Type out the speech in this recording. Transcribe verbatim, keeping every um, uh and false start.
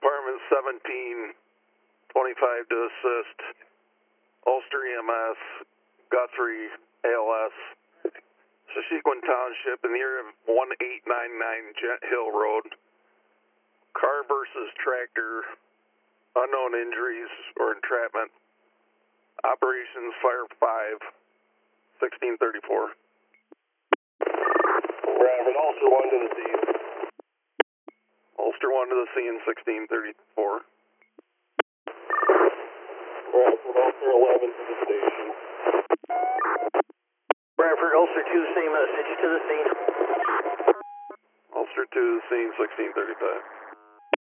Department seventeen twenty-five to assist. Ulster E M S, Guthrie A L S, Sissequin Township in the area of one eight nine nine Jet Hill Road. Car versus tractor, unknown injuries or entrapment. Operations Fire five, sixteen thirty-four. Bradford, Ulster one to the scene. Ulster one to the scene, sixteen thirty-four. Bradford, Ulster eleven to the station. Bradford, Ulster two, same message to the scene. Ulster two to the scene, sixteen thirty-five.